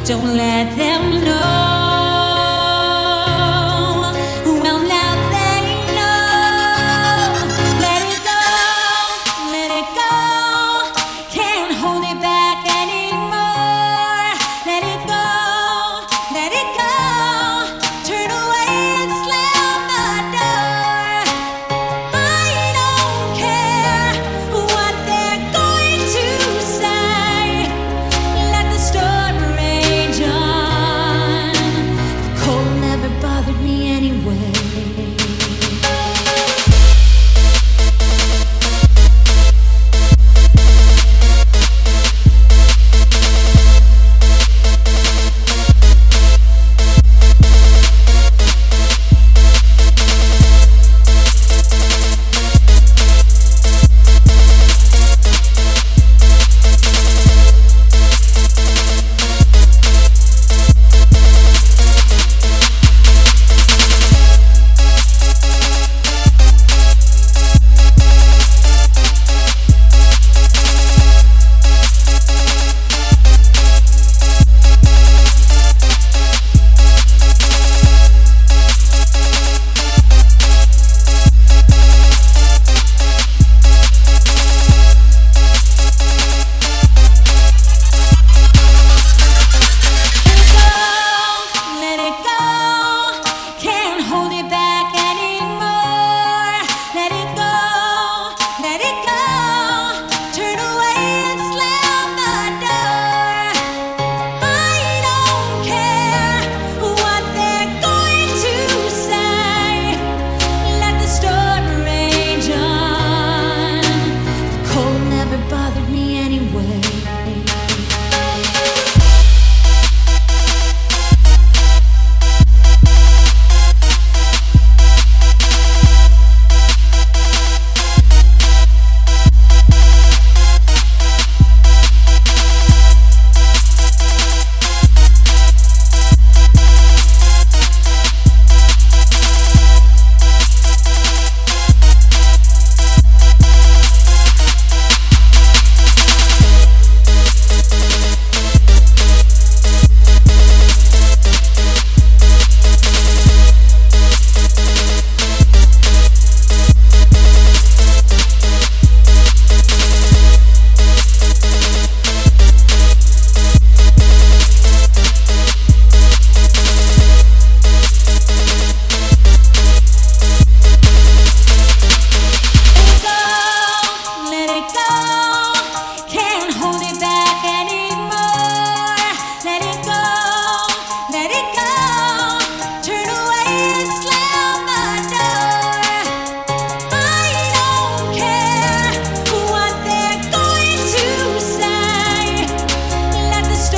Don't let them know. Well, now they know. Let it go, let it go. Can't hold it back anymore. Let it go, let it go. Turn away and slam the door. I don't care what they're going to say. Let the storm rage on. The cold never bothered me anyway. Bothered me anyway.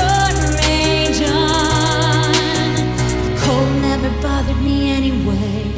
Bothered me anyway.